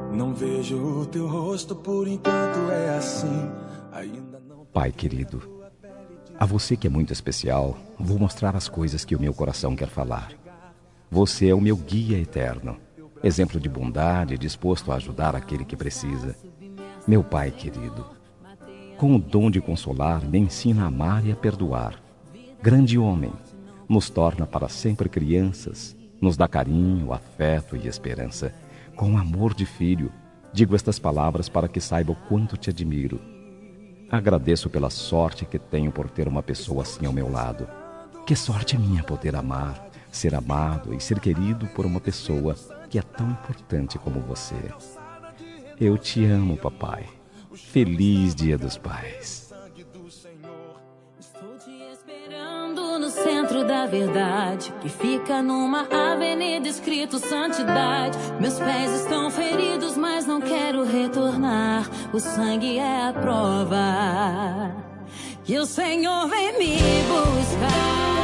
Não vejo o teu rosto por enquanto é assim. Ainda não... Pai querido, a você que é muito especial, vou mostrar as coisas que o meu coração quer falar. Você é o meu guia eterno, exemplo de bondade, disposto a ajudar aquele que precisa. Meu Pai querido, com o dom de consolar, me ensina a amar e a perdoar. Grande homem, nos torna para sempre crianças, nos dá carinho, afeto e esperança. Com amor de filho, digo estas palavras para que saiba o quanto te admiro. Agradeço pela sorte que tenho por ter uma pessoa assim ao meu lado. Que sorte minha poder amar, ser amado e ser querido por uma pessoa que é tão importante como você. Eu te amo, papai. Feliz Dia dos Pais. Estou te esperando no centro da verdade, que fica numa avenida escrito santidade. Meus pés estão feridos, mas não quero retornar. O sangue é a prova que o Senhor vem me buscar.